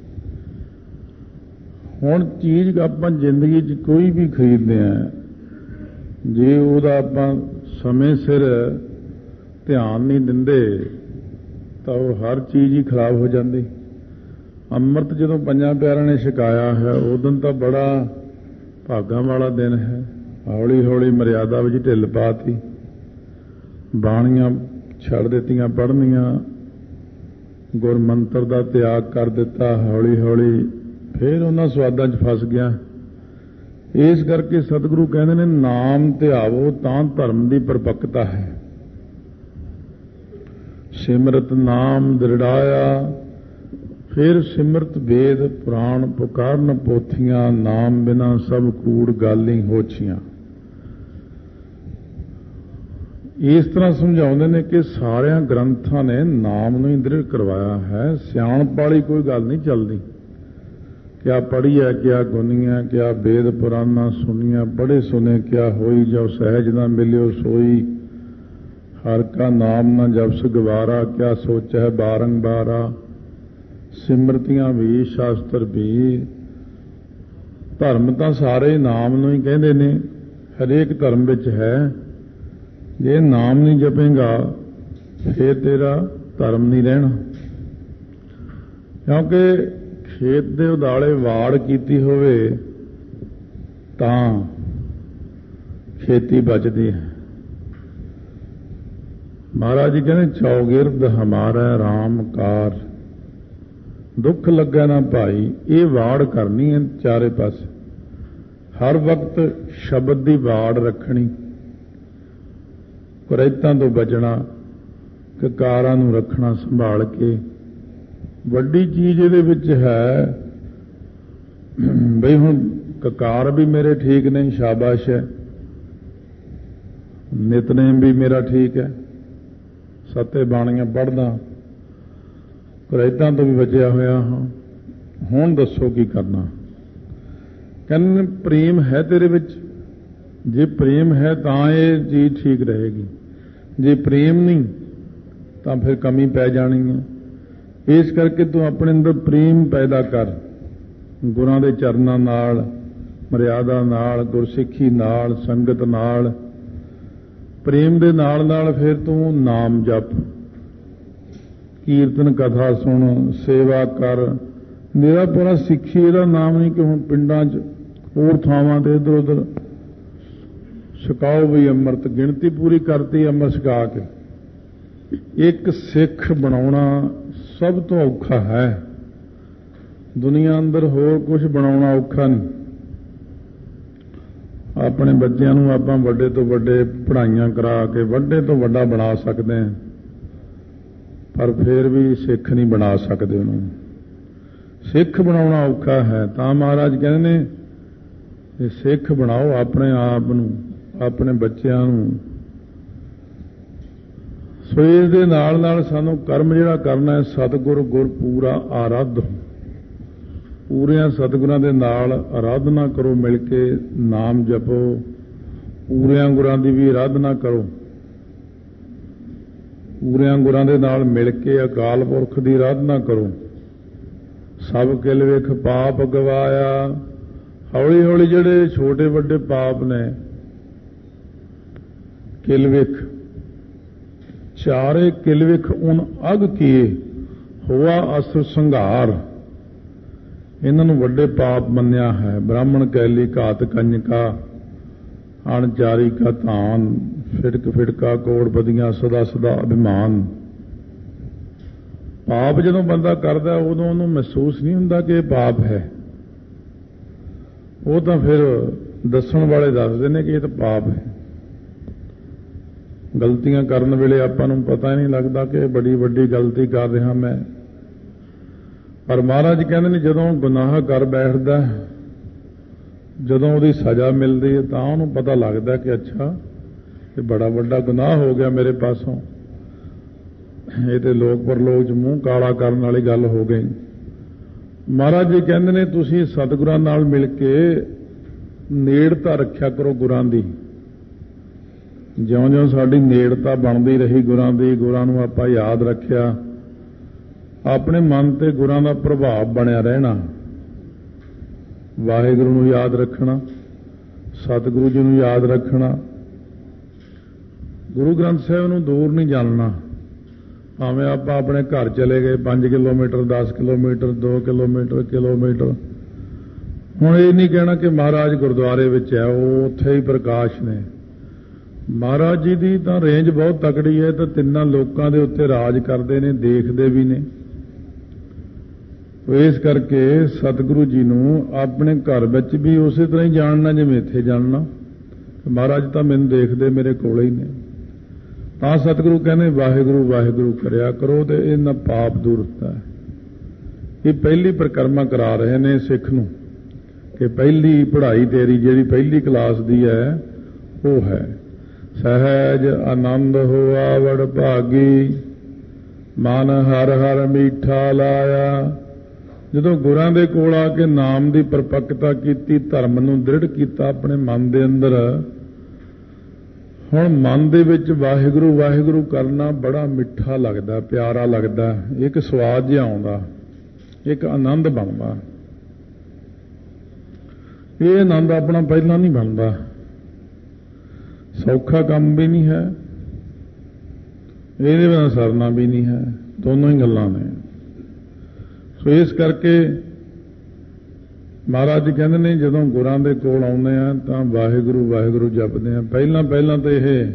S1: ਹੁਣ ਚੀਜ਼ ਆਪਾਂ ਜ਼ਿੰਦਗੀ 'ਚ ਕੋਈ ਵੀ ਖਰੀਦਦੇ ਆ, ਜੇ ਉਹਦਾ ਆਪਾਂ ਸਮੇਂ ਸਿਰ ਧਿਆਨ ਨਹੀਂ ਦਿੰਦੇ ਤਾਂ ਉਹ ਹਰ ਚੀਜ਼ ਹੀ ਖਰਾਬ ਹੋ ਜਾਂਦੀ। ਅੰਮ੍ਰਿਤ ਜਦੋਂ ਪੰਜਾਂ ਪਿਆਰਿਆਂ ਨੇ ਛਕਾਇਆ ਹੈ ਉਦੋਂ ਤਾਂ ਬੜਾ ਭਾਗਾਂ ਵਾਲਾ ਦਿਨ ਹੈ। ਹੌਲੀ ਹੌਲੀ ਮਰਿਆਦਾ ਵਿੱਚ ਢਿੱਲ ਪਾਤੀ, ਬਾਣੀਆਂ ਛੱਡ ਦਿੱਤੀਆਂ ਪੜ੍ਹਨੀਆਂ, ਗੁਰਮੰਤਰ ਦਾ ਤਿਆਗ ਕਰ ਦਿੱਤਾ। ਹੌਲੀ ਹੌਲੀ ਫਿਰ ਉਹਨਾਂ ਸਵਾਦਾਂ 'ਚ ਫਸ ਗਿਆ। ਇਸ ਕਰਕੇ ਸਤਿਗੁਰੂ ਕਹਿੰਦੇ ਨੇ ਨਾਮ ਧਿਆਵੋ ਤਾਂ ਧਰਮ ਦੀ ਪਰਪੱਕਤਾ ਹੈ। ਸਿਮਰਤ ਨਾਮ ਦ੍ਰਿੜਾਇਆ, ਫਿਰ ਸਿਮਰਤ ਵੇਦ ਪੁਰਾਣ ਪੁਕਾਰਨ ਪੋਥੀਆਂ, ਨਾਮ ਬਿਨਾ ਸਭ ਕੂੜ ਗਾਲੀ ਹੋਛੀਆਂ। ਇਸ ਤਰ੍ਹਾਂ ਸਮਝਾਉਂਦੇ ਨੇ ਕਿ ਸਾਰਿਆਂ ਗ੍ਰੰਥਾਂ ਨੇ ਨਾਮ ਨੂੰ ਹੀ ਦ੍ਰਿੜ ਕਰਵਾਇਆ ਹੈ। ਸਿਆਣਪ ਵਾਲੀ ਕੋਈ ਗੱਲ ਨਹੀਂ ਚੱਲਦੀ। ਕਿਆ ਪੜ੍ਹੀਆ ਕਿਆ ਗੁਨੀਆਂ, ਕਿਆ ਵੇਦ ਪੁਰਾਣਾ ਸੁਣੀਆਂ, ਪੜ੍ਹੇ ਸੁਨੇ ਕਿਆ ਹੋਈ, ਜੋ ਸਹਿਜ ਨਾ ਮਿਲਿਓ ਸੋਈ। ਹਰ ਕਾ ਨਾਮ ਨਾ ਜਪਸ ਗਵਾਰਾ, ਕਿਆ ਸੋਚੈ ਬਾਰੰਬਾਰਾ। ਸਿਮਰਤੀਆਂ ਵੀ ਸ਼ਾਸਤਰ ਵੀ। ਧਰਮ ਤਾਂ ਸਾਰੇ ਨਾਮ ਨੂੰ ਹੀ ਕਹਿੰਦੇ ਨੇ, ਹਰੇਕ ਧਰਮ ਵਿੱਚ ਹੈ। ਜੇ ਨਾਮ ਨਹੀਂ ਜਪੇਗਾ ਫਿਰ ਤੇਰਾ ਧਰਮ ਨਹੀਂ ਰਹਿਣਾ। ਕਿਉਂਕਿ ਖੇਤ ਦੇ ਉਦਾਲੇ ਵਾੜ ਕੀਤੀ ਹੋਵੇ ਤਾਂ ਖੇਤੀ ਬਚਦੀ ਹੈ। ਮਹਾਰਾਜ ਜੀ ਕਹਿੰਦੇ ਚੌਗਿਰਦ ਹਮਾਰਾ ਰਾਮ ਕਾਰ, ਦੁੱਖ ਲੱਗਾ ਨਾ ਭਾਈ। ਇਹ ਵਾੜ ਕਰਨੀ ਹੈ ਚਾਰੇ ਪਾਸੇ, ਹਰ ਵਕਤ ਸ਼ਬਦ ਦੀ ਵਾੜ ਰੱਖਣੀ, ਕੁਰੈਤਾਂ ਤੋਂ ਬਚਣਾ, ਕਕਾਰਾਂ ਨੂੰ ਰੱਖਣਾ ਸੰਭਾਲ ਕੇ। ਵੱਡੀ ਚੀਜ਼ ਇਹਦੇ ਵਿੱਚ ਹੈ ਬਈ ਹੁਣ ਕਕਾਰ ਵੀ ਮੇਰੇ ਠੀਕ ਨਹੀਂ, ਸ਼ਾਬਾਸ਼ ਹੈ। ਨਿਤਨੇਮ ਵੀ ਮੇਰਾ ਠੀਕ ਹੈ, ਸੱਤੇ ਬਾਣੀਆਂ ਪੜ੍ਹਦਾ, ਕੁਰੈਤਾਂ ਤੋਂ ਵੀ ਬਚਿਆ ਹੋਇਆ ਹਾਂ। ਹੁਣ ਦੱਸੋ ਕੀ ਕਰਨਾ। ਕਹਿੰਦੇ ਪ੍ਰੇਮ ਹੈ ਤੇਰੇ ਵਿੱਚ, ਜੇ ਪ੍ਰੇਮ ਹੈ ਤਾਂ ਇਹ ਚੀਜ਼ ਠੀਕ ਰਹੇਗੀ, ਜੇ ਪ੍ਰੇਮ ਨਹੀਂ ਤਾਂ ਫਿਰ ਕਮੀ ਪੈ ਜਾਣੀ ਹੈ। ਇਸ ਕਰਕੇ ਤੂੰ ਆਪਣੇ ਅੰਦਰ ਪ੍ਰੇਮ ਪੈਦਾ ਕਰ, ਗੁਰਾਂ ਦੇ ਚਰਨਾਂ ਨਾਲ, ਮਰਿਆਦਾ ਨਾਲ, ਗੁਰਸਿੱਖੀ ਨਾਲ, ਸੰਗਤ ਨਾਲ। ਪ੍ਰੇਮ ਦੇ ਨਾਲ ਨਾਲ ਫਿਰ ਤੂੰ ਨਾਮ ਜਪ, ਕੀਰਤਨ ਕਥਾ ਸੁਣ, ਸੇਵਾ ਕਰ। ਮੇਰਾ ਪੂਰਾ ਸਿੱਖੀ ਇਹਦਾ ਨਾਮ ਨਹੀਂ ਕਿ ਹੁਣ ਪਿੰਡਾਂ 'ਚ ਹੋਰ ਥਾਵਾਂ ਤੇ ਇੱਧਰ ਉੱਧਰ ਛਕਾਓ ਵੀ ਅੰਮ੍ਰਿਤ, ਗਿਣਤੀ ਪੂਰੀ ਕਰਤੀ ਅੰਮ੍ਰਿਤ ਛਕਾ ਕੇ। ਇੱਕ ਸਿੱਖ ਬਣਾਉਣਾ ਸਭ ਤੋਂ ਔਖਾ ਹੈ ਦੁਨੀਆ ਅੰਦਰ, ਹੋਰ ਕੁਝ ਬਣਾਉਣਾ ਔਖਾ ਨਹੀਂ। ਆਪਣੇ ਬੱਚਿਆਂ ਨੂੰ ਆਪਾਂ ਵੱਡੇ ਤੋਂ ਵੱਡੇ ਪੜ੍ਹਾਈਆਂ ਕਰਾ ਕੇ ਵੱਡੇ ਤੋਂ ਵੱਡਾ ਬਣਾ ਸਕਦੇ ਹਾਂ, ਪਰ ਫਿਰ ਵੀ ਸਿੱਖ ਨਹੀਂ ਬਣਾ ਸਕਦੇ ਉਹਨੂੰ। ਸਿੱਖ ਬਣਾਉਣਾ ਔਖਾ ਹੈ। ਤਾਂ ਮਹਾਰਾਜ ਕਹਿੰਦੇ ਨੇ ਇਹ ਸਿੱਖ ਬਣਾਓ ਆਪਣੇ ਆਪ ਨੂੰ, ਆਪਣੇ ਬੱਚਿਆਂ ਨੂੰ। ਸੋ ਇਸ ਦੇ ਨਾਲ ਨਾਲ ਸਾਨੂੰ ਕਰਮ ਜਿਹੜਾ ਕਰਨਾ ਹੈ, ਸਤਿਗੁਰ ਗੁਰ ਪੂਰਾ ਆਰਾਧ, ਪੂਰਿਆਂ ਸਤਿਗੁਰਾਂ ਦੇ ਨਾਲ ਆਰਾਧਨਾ ਕਰੋ, ਮਿਲ ਕੇ ਨਾਮ ਜਪੋ। ਪੂਰਿਆਂ ਗੁਰਾਂ ਦੀ ਵੀ ਆਰਾਧਨਾ ਕਰੋ, ਪੂਰਿਆਂ ਗੁਰਾਂ ਦੇ ਨਾਲ ਮਿਲ ਕੇ ਅਕਾਲ ਪੁਰਖ ਦੀ ਆਰਾਧਨਾ ਕਰੋ। ਸਭ ਕਿਲ ਵੇਖ ਪਾਪ ਗਵਾਇਆ। ਹੌਲੀ ਹੌਲੀ ਜਿਹੜੇ ਛੋਟੇ ਵੱਡੇ ਪਾਪ ਨੇ, ਕਿਲ ਵੇਖ ਚਾਰੇ ਕਿਲ ਵੇਖ ਉਨ ਅਗ ਕੀਏ ਹੋਆ ਅਸੁਰ ਸੰਘਾਰ, ਇਹਨਾਂ ਨੂੰ ਵੱਡੇ ਪਾਪ ਮੰਨਿਆ ਹੈ। ਬ੍ਰਾਹਮਣ ਕੈਲੀ ਘਾਤ ਕੰਜਕਾ, ਅਣਚਾਰੀ ਕਾ ਧਾਨ, ਫਿਟਕ ਫਿਟਕਾ ਕੋੜਪਦੀਆਂ, ਸਦਾ ਸਦਾ ਅਭਿਮਾਨ। ਪਾਪ ਜਦੋਂ ਬੰਦਾ ਕਰਦਾ ਉਦੋਂ ਉਹਨੂੰ ਮਹਿਸੂਸ ਨਹੀਂ ਹੁੰਦਾ ਕਿ ਇਹ ਪਾਪ ਹੈ, ਉਹ ਤਾਂ ਫਿਰ ਦੱਸਣ ਵਾਲੇ ਦੱਸਦੇ ਨੇ ਕਿ ਇਹ ਤਾਂ ਪਾਪ ਹੈ। ਗਲਤੀਆਂ ਕਰਨ ਵੇਲੇ ਆਪਾਂ ਨੂੰ ਪਤਾ ਹੀ ਨਹੀਂ ਲੱਗਦਾ ਕਿ ਬੜੀ ਵੱਡੀ ਗਲਤੀ ਕਰ ਰਿਹਾ ਮੈਂ। ਪਰ ਮਹਾਰਾਜ ਕਹਿੰਦੇ ਨੇ ਜਦੋਂ ਗੁਨਾਹ ਕਰ ਬੈਠਦਾ, ਜਦੋਂ ਉਹਦੀ ਸਜ਼ਾ ਮਿਲਦੀ ਹੈ ਤਾਂ ਉਹਨੂੰ ਪਤਾ ਲੱਗਦਾ ਕਿ ਅੱਛਾ ਇਹ ਬੜਾ ਵੱਡਾ ਗੁਨਾਹ ਹੋ ਗਿਆ ਮੇਰੇ ਪਾਸੋਂ, ਇਹ ਤੇ ਲੋਕ ਪਰਲੋਕ 'ਚ ਮੂੰਹ ਕਾਲਾ ਕਰਨ ਵਾਲੀ ਗੱਲ ਹੋ ਗਈ। ਮਹਾਰਾਜ ਜੀ ਕਹਿੰਦੇ ਨੇ ਤੁਸੀਂ ਸਤਿਗੁਰਾਂ ਨਾਲ ਮਿਲ ਕੇ ਨੇੜਤਾ ਰੱਖਿਆ ਕਰੋ ਗੁਰਾਂ ਦੀ। ਜਿਉਂ-ਜਿਉਂ ਸਾਡੀ ਨੇੜਤਾ ਬਣਦੀ ਰਹੀ ਗੁਰਾਂ ਦੀ, ਗੁਰਾਂ ਨੂੰ ਆਪਾਂ ਯਾਦ ਰੱਖਿਆ, ਆਪਣੇ ਮਨ ਤੇ ਗੁਰਾਂ ਦਾ ਪ੍ਰਭਾਵ ਬਣਿਆ ਰਹਿਣਾ। ਵਾਹਿਗੁਰੂ ਨੂੰ ਯਾਦ ਰੱਖਣਾ, ਸਤਿਗੁਰੂ ਜੀ ਨੂੰ ਯਾਦ ਰੱਖਣਾ, ਗੁਰੂ ਗ੍ਰੰਥ ਸਾਹਿਬ ਨੂੰ ਦੂਰ ਨਹੀਂ ਜਾਣਨਾ। ਭਾਵੇਂ ਆਪਾਂ ਆਪਣੇ ਘਰ ਚਲੇ ਗਏ 5 ਕਿਲੋਮੀਟਰ, 10 ਕਿਲੋਮੀਟਰ, 2 ਕਿਲੋਮੀਟਰ, ਹੁਣ ਇਹ ਨਹੀਂ ਕਹਿਣਾ ਕਿ ਮਹਾਰਾਜ ਗੁਰਦੁਆਰੇ ਵਿੱਚ ਹੈ, ਉਹ ਉੱਥੇ ਹੀ ਪ੍ਰਕਾਸ਼ ਨੇ। ਮਹਾਰਾਜ ਜੀ ਦੀ ਤਾਂ ਰੇਂਜ ਬਹੁਤ ਤਕੜੀ ਹੈ, ਤਾਂ ਤਿੰਨਾਂ ਲੋਕਾਂ ਦੇ ਉੱਤੇ ਰਾਜ ਕਰਦੇ ਨੇ, ਦੇਖਦੇ ਵੀ ਨੇ। ਇਸ ਕਰਕੇ ਸਤਿਗੁਰੂ ਜੀ ਨੂੰ ਆਪਣੇ ਘਰ ਵਿੱਚ ਵੀ ਉਸੇ ਤਰ੍ਹਾਂ ਹੀ ਜਾਣਨਾ ਜਿਵੇਂ ਇੱਥੇ ਜਾਣਨਾ। ਮਹਾਰਾਜ ਤਾਂ ਮੈਨੂੰ ਦੇਖਦੇ, ਮੇਰੇ ਕੋਲ ਹੀ ਨੇ। ਤਾਂ ਸਤਿਗੁਰੂ ਕਹਿੰਦੇ ਵਾਹਿਗੁਰੂ ਵਾਹਿਗੁਰੂ ਕਰਿਆ ਕਰੋ ਤੇ ਇਹਨਾਂ ਪਾਪ ਦੂਰ ਹੁੰਦਾ ਹੈ। ਇਹ ਪਹਿਲੀ ਪਰਿਕਰਮਾ ਕਰਾ ਰਹੇ ਨੇ ਸਿੱਖ ਨੂੰ ਕਿ ਪਹਿਲੀ ਪੜ੍ਹਾਈ ਤੇਰੀ ਜਿਹੜੀ ਪਹਿਲੀ ਕਲਾਸ ਦੀ ਹੈ ਉਹ ਹੈ ਸਹਿਜ ਆਨੰਦ ਹੋਆ ਵਡ ਭਾਗੀ, ਮਨ ਹਰ ਹਰ ਮੀਠਾ ਲਾਇਆ। ਜਦੋਂ ਗੁਰਾਂ ਦੇ ਕੋਲ ਆ ਕੇ ਨਾਮ ਦੀ ਪਰਪੱਕਤਾ ਕੀਤੀ, ਧਰਮ ਨੂੰ ਦ੍ਰਿੜ ਕੀਤਾ ਆਪਣੇ ਮਨ ਦੇ ਅੰਦਰ, ਹੁਣ ਮਨ ਦੇ ਵਿੱਚ ਵਾਹਿਗੁਰੂ ਵਾਹਿਗੁਰੂ ਕਰਨਾ ਬੜਾ ਮਿੱਠਾ ਲੱਗਦਾ, ਪਿਆਰਾ ਲੱਗਦਾ, ਇੱਕ ਸਵਾਦ ਜਿਹਾ ਆਉਂਦਾ, ਇੱਕ ਆਨੰਦ ਬਣਦਾ। ਇਹ ਆਨੰਦ ਆਪਣਾ ਪਹਿਲਾਂ ਨਹੀਂ ਬਣਦਾ, ਸੌਖਾ ਕੰਮ ਵੀ ਨਹੀਂ ਹੈ, ਇਹਦੇ ਬਿਨਾਂ ਸਰਨਾ ਵੀ ਨਹੀਂ ਹੈ, ਦੋਨੋਂ ਹੀ ਗੱਲਾਂ ਨੇ। ਸੋ ਇਸ ਕਰਕੇ ਮਹਾਰਾਜ ਜੀ ਕਹਿੰਦੇ ਨੇ ਜਦੋਂ ਗੁਰਾਂ ਦੇ ਕੋਲ ਆਉਂਦੇ ਆ ਤਾਂ ਵਾਹਿਗੁਰੂ ਵਾਹਿਗੁਰੂ ਜਪਦੇ ਆ। ਪਹਿਲਾਂ ਤਾਂ ਇਹ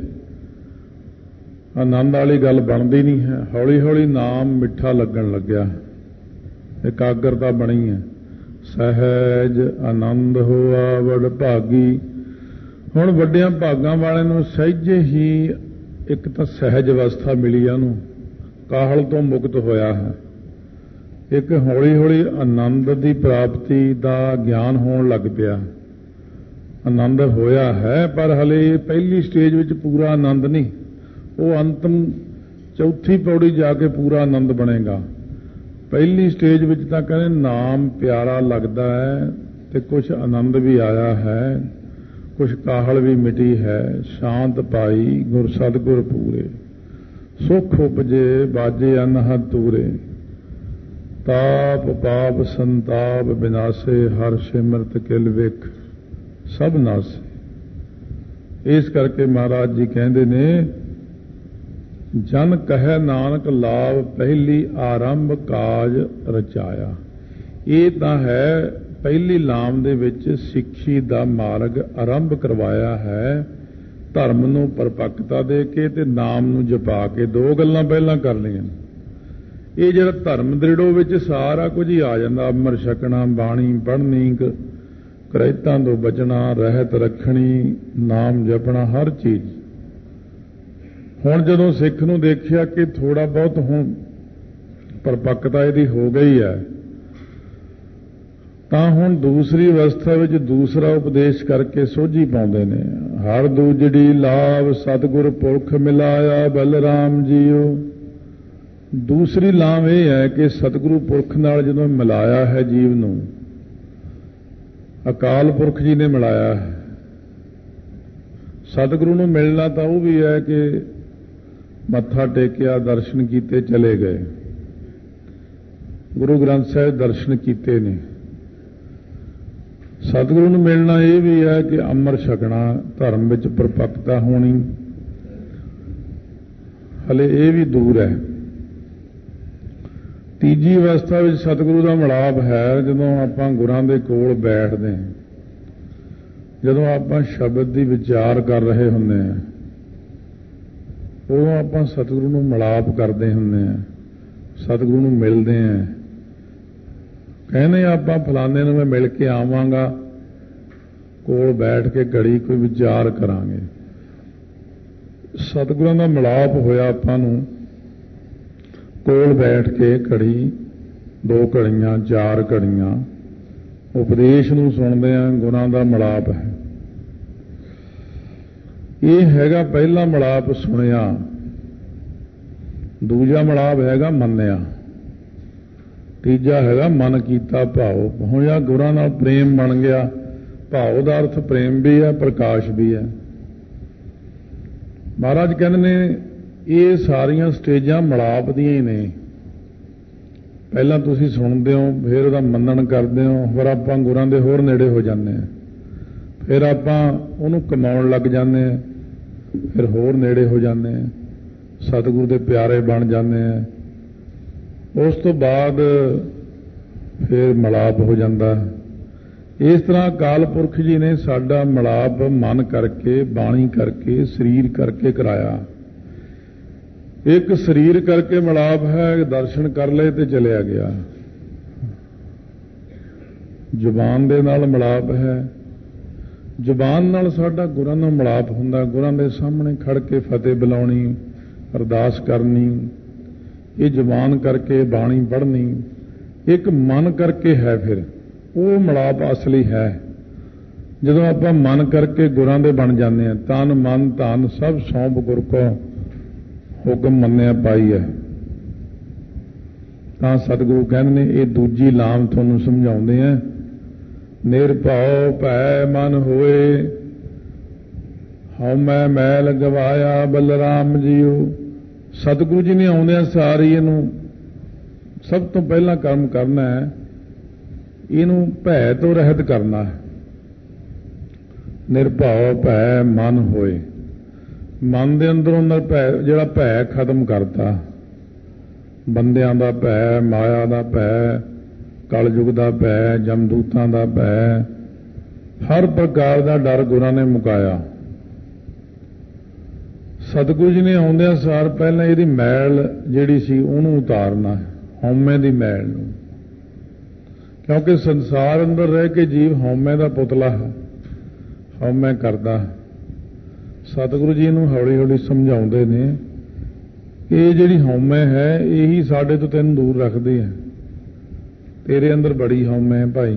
S1: ਆਨੰਦ ਵਾਲੀ ਗੱਲ ਬਣਦੀ ਨਹੀਂ ਹੈ। ਹੌਲੀ ਹੌਲੀ ਨਾਮ ਮਿੱਠਾ ਲੱਗਣ ਲੱਗਿਆ, ਇਕਾਗਰਤਾ ਬਣੀ ਹੈ। ਸਹਿਜ ਆਨੰਦ ਹੋਆ ਵਡ ਭਾਗੀ। ਹੁਣ ਵੱਡਿਆਂ ਭਾਗਾਂ ਵਾਲਿਆਂ ਨੂੰ ਸਹਿਜੇ ਹੀ ਇੱਕ ਤਾਂ ਸਹਿਜ ਅਵਸਥਾ ਮਿਲੀ ਆ, ਉਹਨੂੰ ਕਾਹਲ ਤੋਂ ਮੁਕਤ ਹੋਇਆ ਹੈ। ਇੱਕ ਹੌਲੀ ਹੌਲੀ ਆਨੰਦ ਦੀ ਪ੍ਰਾਪਤੀ ਦਾ ਗਿਆਨ ਹੋਣ ਲੱਗ ਪਿਆ। ਆਨੰਦ ਹੋਇਆ ਹੈ ਪਰ ਹਲੇ ਪਹਿਲੀ ਸਟੇਜ ਵਿੱਚ ਪੂਰਾ ਆਨੰਦ ਨਹੀਂ, ਉਹ ਅੰਤਮ ਚੌਥੀ ਪੌੜੀ ਜਾ ਕੇ ਪੂਰਾ ਆਨੰਦ ਬਣੇਗਾ। ਪਹਿਲੀ ਸਟੇਜ ਵਿੱਚ ਤਾਂ ਕਹਿੰਦੇ ਨਾਮ ਪਿਆਰਾ ਲੱਗਦਾ ਹੈ ਤੇ ਕੁਝ ਆਨੰਦ ਵੀ ਆਇਆ ਹੈ, ਕੁਝ ਕਾਹਲ ਵੀ ਮਿਟੀ ਹੈ। ਸ਼ਾਂਤ ਪਾਈ ਗੁਰ ਸਤਿਗੁਰ ਪੂਰੇ, ਸੁਖ ਉਪਜੇ ਬਾਜੇ ਅਨਹਦ ਤੂਰੇ। ਤਾਪ ਪਾਪ ਸੰਤਾਪ ਬਿਨਾਸੇ, ਹਰ ਸਿਮਰਤ ਕਿਲ ਵੇਖ ਸਭ ਨਾਸੇ। ਇਸ ਕਰਕੇ ਮਹਾਰਾਜ ਜੀ ਕਹਿੰਦੇ ਨੇ, ਜਨ ਕਹੈ ਨਾਨਕ ਲਾਭ ਪਹਿਲੀ ਆਰੰਭ ਕਾਜ ਰਚਾਇਆ। ਇਹ ਤਾਂ ਹੈ ਪਹਿਲੀ ਲਾਮ ਦੇ ਵਿੱਚ ਸਿੱਖੀ ਦਾ ਮਾਰਗ ਆਰੰਭ ਕਰਵਾਇਆ ਹੈ, ਧਰਮ ਨੂੰ ਪਰਪੱਕਤਾ ਦੇ ਕੇ ਤੇ ਨਾਮ ਨੂੰ ਜਪਾ ਕੇ। ਦੋ ਗੱਲਾਂ ਪਹਿਲਾਂ ਕਰ ਲਈਆਂ। ਇਹ ਜਿਹੜਾ ਧਰਮ ਦ੍ਰਿੜੋ ਵਿੱਚ ਸਾਰਾ ਕੁਝ ਹੀ ਆ ਜਾਂਦਾ। ਅੰਮ੍ਰਿਤ ਛਕਣਾ, ਬਾਣੀ ਪੜ੍ਹਨੀ, ਕਰਹਿਤਾਂ ਤੋਂ ਬਚਣਾ, ਰਹਿਤ ਰੱਖਣੀ, ਨਾਮ ਜਪਣਾ, ਹਰ ਚੀਜ਼। ਹੁਣ ਜਦੋਂ ਸਿੱਖ ਨੂੰ ਦੇਖਿਆ ਕਿ ਥੋੜਾ ਬਹੁਤ ਹੁਣ ਪਰਪੱਕਤਾ ਇਹਦੀ ਹੋ ਗਈ ਹੈ, ਤਾਂ ਹੁਣ ਦੂਸਰੀ ਅਵਸਥਾ ਵਿੱਚ ਦੂਸਰਾ ਉਪਦੇਸ਼ ਕਰਕੇ ਸੋਝੀ ਪਾਉਂਦੇ ਨੇ। ਹਰ ਦੂਜੜੀ ਲਾਭ ਸਤਿਗੁਰ ਪੁਰਖ ਮਿਲਾਇਆ ਬਲਰਾਮ ਜੀਓ। ਦੂਸਰੀ ਲਾਭ ਇਹ ਹੈ ਕਿ ਸਤਿਗੁਰੂ ਪੁਰਖ ਨਾਲ ਜਦੋਂ ਮਿਲਾਇਆ ਹੈ ਜੀਵ ਨੂੰ, ਅਕਾਲ ਪੁਰਖ ਜੀ ਨੇ ਮਿਲਾਇਆ ਹੈ। ਸਤਿਗੁਰੂ ਨੂੰ ਮਿਲਣਾ ਤਾਂ ਉਹ ਵੀ ਹੈ ਕਿ ਮੱਥਾ ਟੇਕਿਆ, ਦਰਸ਼ਨ ਕੀਤੇ, ਚਲੇ ਗਏ। ਗੁਰੂ ਗ੍ਰੰਥ ਸਾਹਿਬ ਦਰਸ਼ਨ ਕੀਤੇ ਨੇ। ਸਤਿਗੁਰੂ ਨੂੰ ਮਿਲਣਾ ਇਹ ਵੀ ਹੈ ਕਿ ਅੰਮ੍ਰਿਤ ਛਕਣਾ, ਧਰਮ ਵਿੱਚ ਪਰਪੱਕਤਾ ਹੋਣੀ, ਹਲੇ ਇਹ ਵੀ ਦੂਰ ਹੈ। ਤੀਜੀ ਅਵਸਥਾ ਵਿੱਚ ਸਤਿਗੁਰੂ ਦਾ ਮਿਲਾਪ ਹੈ ਜਦੋਂ ਆਪਾਂ ਗੁਰਾਂ ਦੇ ਕੋਲ ਬੈਠਦੇ ਹਾਂ, ਜਦੋਂ ਆਪਾਂ ਸ਼ਬਦ ਦੀ ਵਿਚਾਰ ਕਰ ਰਹੇ ਹੁੰਦੇ ਹਾਂ, ਉਦੋਂ ਆਪਾਂ ਸਤਿਗੁਰੂ ਨੂੰ ਮਿਲਾਪ ਕਰਦੇ ਹੁੰਦੇ ਹਾਂ, ਸਤਿਗੁਰੂ ਨੂੰ ਮਿਲਦੇ ਹਾਂ। ਕਹਿੰਦੇ ਆਪਾਂ ਫਲਾਣੇ ਨੂੰ ਮੈਂ ਮਿਲ ਕੇ ਆਵਾਂਗਾ, ਕੋਲ ਬੈਠ ਕੇ ਘੜੀ ਕੋਈ ਵਿਚਾਰ ਕਰਾਂਗੇ। ਸਤਿਗੁਰਾਂ ਦਾ ਮਿਲਾਪ ਹੋਇਆ ਆਪਾਂ ਨੂੰ ਕੋਲ ਬੈਠ ਕੇ ਘੜੀ, 2 ਘੜੀਆਂ, 4 ਘੜੀਆਂ ਉਪਦੇਸ਼ ਨੂੰ ਸੁਣਦੇ ਹਾਂ। ਗੁਰਾਂ ਦਾ ਮਿਲਾਪ ਹੈ। ਇਹ ਹੈਗਾ ਪਹਿਲਾ ਮਿਲਾਪ ਸੁਣਿਆ। ਦੂਜਾ ਮਿਲਾਪ ਹੈਗਾ ਮੰਨਿਆ। ਤੀਜਾ ਹੈਗਾ ਮਨ ਕੀਤਾ ਭਾਉ। ਹੋਇਆ ਗੁਰਾਂ ਨਾਲ ਪ੍ਰੇਮ ਬਣ ਗਿਆ। ਭਾਉ ਦਾ ਅਰਥ ਪ੍ਰੇਮ ਵੀ ਹੈ, ਪ੍ਰਕਾਸ਼ ਵੀ ਹੈ। ਮਹਾਰਾਜ ਕਹਿੰਦੇ ਨੇ ਇਹ ਸਾਰੀਆਂ ਸਟੇਜਾਂ ਮਿਲਾਪ ਦੀਆਂ ਹੀ ਨੇ। ਪਹਿਲਾਂ ਤੁਸੀਂ ਸੁਣਦੇ ਹੋ, ਫਿਰ ਉਹਦਾ ਮੰਨਣ ਕਰਦੇ ਹੋ, ਫਿਰ ਆਪਾਂ ਗੁਰਾਂ ਦੇ ਹੋਰ ਨੇੜੇ ਹੋ ਜਾਂਦੇ ਹਾਂ, ਫਿਰ ਆਪਾਂ ਉਹਨੂੰ ਕਮਾਉਣ ਲੱਗ ਜਾਂਦੇ ਹਾਂ, ਫਿਰ ਹੋਰ ਨੇੜੇ ਹੋ ਜਾਂਦੇ ਹਾਂ, ਸਤਿਗੁਰੂ ਦੇ ਪਿਆਰੇ ਬਣ ਜਾਂਦੇ ਹਾਂ। ਉਸ ਤੋਂ ਬਾਅਦ ਫਿਰ ਮਿਲਾਪ ਹੋ ਜਾਂਦਾ। ਇਸ ਤਰ੍ਹਾਂ ਅਕਾਲ ਪੁਰਖ ਜੀ ਨੇ ਸਾਡਾ ਮਿਲਾਪ ਮਨ ਕਰਕੇ, ਬਾਣੀ ਕਰਕੇ, ਸਰੀਰ ਕਰਕੇ ਕਰਾਇਆ। ਇੱਕ ਸਰੀਰ ਕਰਕੇ ਮਿਲਾਪ ਹੈ, ਦਰਸ਼ਨ ਕਰ ਲਏ ਤੇ ਚਲਿਆ ਗਿਆ। ਜ਼ੁਬਾਨ ਦੇ ਨਾਲ ਮਿਲਾਪ ਹੈ। ਜ਼ੁਬਾਨ ਨਾਲ ਸਾਡਾ ਗੁਰਾਂ ਨਾਲ ਮਿਲਾਪ ਹੁੰਦਾ। ਗੁਰਾਂ ਦੇ ਸਾਹਮਣੇ ਖੜ ਕੇ ਫਤਿਹ ਬੁਲਾਉਣੀ, ਅਰਦਾਸ ਕਰਨੀ, ਇਹ ਜ਼ੁਬਾਨ ਕਰਕੇ ਬਾਣੀ ਪੜ੍ਹਨੀ। ਇੱਕ ਮਨ ਕਰਕੇ ਹੈ, ਫਿਰ ਉਹ ਮਿਲਾਪ ਅਸਲੀ ਹੈ। ਜਦੋਂ ਆਪਾਂ ਮਨ ਕਰਕੇ ਗੁਰਾਂ ਦੇ ਬਣ ਜਾਂਦੇ ਹਾਂ, ਤਨ ਮਨ ਧਨ ਸਭ ਸੌਂਪ ਗੁਰ ਕੋ ਹੁਕਮ ਮੰਨਿਆ ਪਾਈ ਹੈ, ਤਾਂ ਸਤਿਗੁਰੂ ਕਹਿੰਦੇ ਨੇ ਇਹ ਦੂਜੀ ਲਾਮ ਤੁਹਾਨੂੰ ਸਮਝਾਉਂਦੇ ਆ। ਨਿਰਭਉ ਭੈ ਮਨ ਹੋਏ, ਹਉਮੈ ਮੈਲ ਗਵਾਇਆ ਬਲਰਾਮ ਜੀਓ। ਸਤਿਗੁਰੂ ਜੀ ਨੇ ਆਉਂਦਿਆਂ ਸਾਰੀ ਇਹਨੂੰ ਸਭ ਤੋਂ ਪਹਿਲਾਂ ਕੰਮ ਕਰਨਾ ਹੈ, ਇਹਨੂੰ ਭੈ ਤੋਂ ਰਹਿਤ ਕਰਨਾ ਹੈ। ਨਿਰਭਉ ਭੈ ਮਨ ਹੋਏ, ਮਨ ਦੇ ਅੰਦਰੋਂ ਜਿਹੜਾ ਭੈ ਖਤਮ ਕਰਤਾ। ਬੰਦਿਆਂ ਦਾ ਭੈ, ਮਾਇਆ ਦਾ ਭੈ, कलयुग का भै, जमदूतां का भै, हर प्रकार का डर गुरां ने मुकाया। सतगुरु जी ने आउंदियां सार पहले इहदी मैल जिहड़ी सी उहनूं उतारना, हौमे दी मैल नूं, क्योंकि संसार अंदर रह के जीव हौमे का पुतला है, हौमे करदा है। सतगुरु जी नूं हौली हौली समझाउंदे ने ये जिहड़ी हौमे है यही साडे तो तैनूं दूर रखदी है, तेरे अंदर बड़ी हौमे है भाई,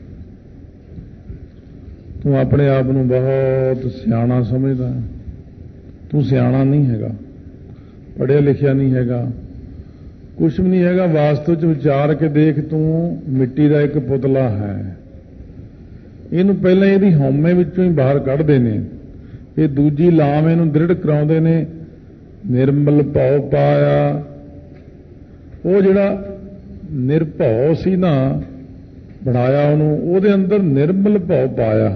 S1: तू अपने आप नूं बहुत सियाणा समझदा, तू सियाणा नहीं हैगा, पढ़िया लिखिया नहीं हैगा, कुछ भी नहीं हैगा, वास्तव च विचार के देख तू मिट्टी का एक पुतला है। इहनूं पहले इहदी हौमे विचों ही बाहर कढदे ने, ये दूजी लाम इहनूं दृढ़ कराउंदे ने, निर्मल भौ पाया। वो जिहड़ा निर्भौ सी ना बनाया उहनूं, ਉਹਦੇ अंदर निर्मल भौ पाया।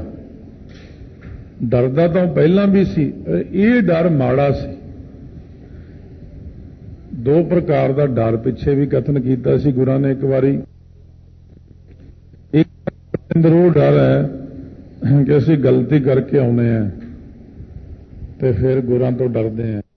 S1: डरदा तो पहला भी सी, ये डर माड़ा सी। दो प्रकार का डर पिछे भी कथन किया सी गुरां ने एक बारी। एक अंदर वो डर है कि असीं गलती करके आउणे हैं ते फिर गुरां तो डरदे हैं।